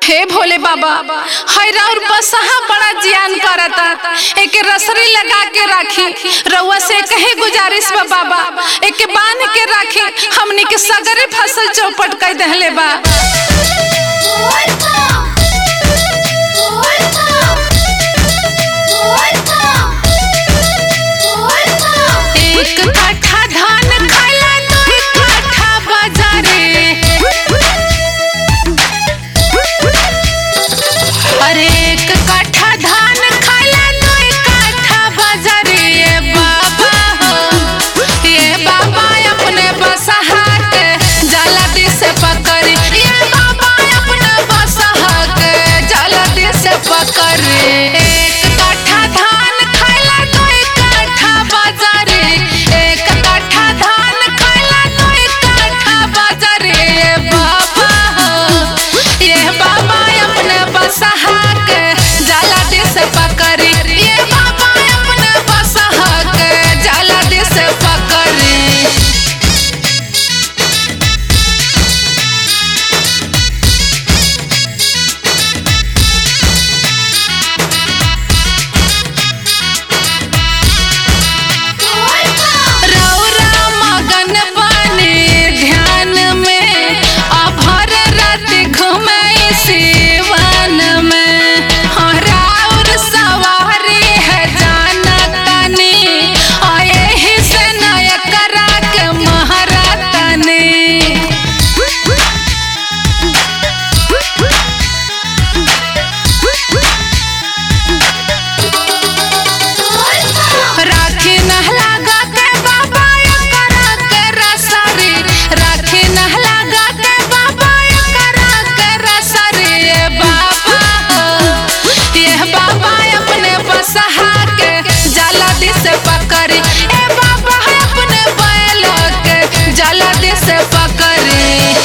हे भोले बाबा, हैरा और बसहा बड़ा जियान करता, एके रसरी लगा के राखी। रउआ से कहे गुजारिश बा बाबा, एके बांध के राखी। हमनी के सगरे फसल चौपट कर दहले बा। एक कट्ठा धान खाला दो कट्ठा बाजारे। अरे एक कट्ठा धान खाला दो कट्ठा बाजारे। ये बाबा हो, ये बाबा अपने बसहा के जल्दी से पकड़ी। ये बाबा अपने बसहा के जल्दी से पकड़ी। एक कट्ठा धान खाला दो कट्ठा बाजारे। एक कट्ठा धान खाला दो कट्ठा बाजारे। ये बाबा हो, ये बाबा अपने बसहा के जल्दी से पकड़ी। ये बाबा अपने बसहा के जल्दी से पकड़ी। रौरा मगन बने ध्यान में, अभर रात घूमे सिवान में। राउर सवारी है जानतनी, एही से नय करा के महरतनी। राखी नहला गा के बाबा करा के रसरी। राखी नहला गा के बाबा करा के रसरी। ये बाबा हो, ये बाबा अपने बसहा के जल्दी से पकड़ी। ए बाबा अपने बैल के जल्दी से पकड़ी।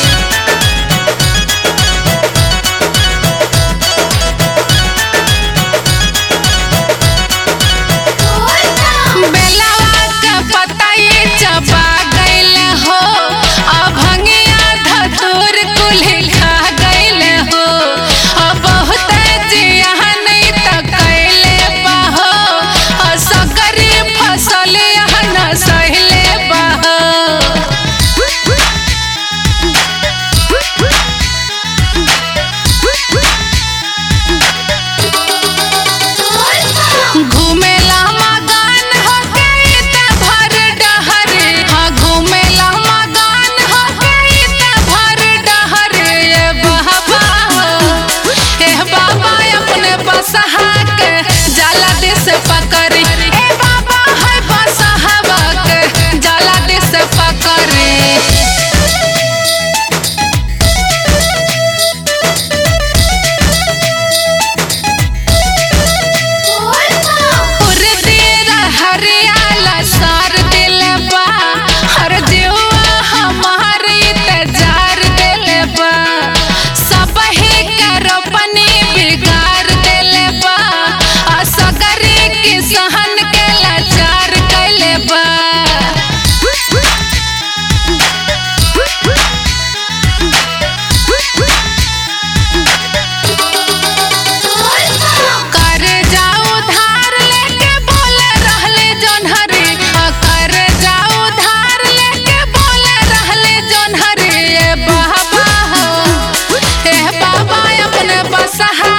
बेलवा के पतई चबा गइल हो, अभंगिया धतूर कुल्ही खा गइल हो। बहुत जियान त कइले बाहो, सकरी फसल न सहिले बाहो। घूमेला मगन होके त भर डहरे। हाँ घूमेला मगन होके त भर डहरे। ये बाबा हो, ये बाबा अपने बसहा के जल्दी से पकड़ी। ए बाबा है बसहवा के जल्दी से पकड़ी। हरियाला सार दिल बा, हर जीवा हमारी तजार दिल बा। सब ही करो पनी बिगाड़ दिल बा, असगरी किसान के लाचार कैले बा। कर जाओ धार लेके बोले रहले जोन्हरी। कर जाओ धार लेके बोले रहले जोन्हरी। ये बाबा हो, ये बाबा अपने बसहा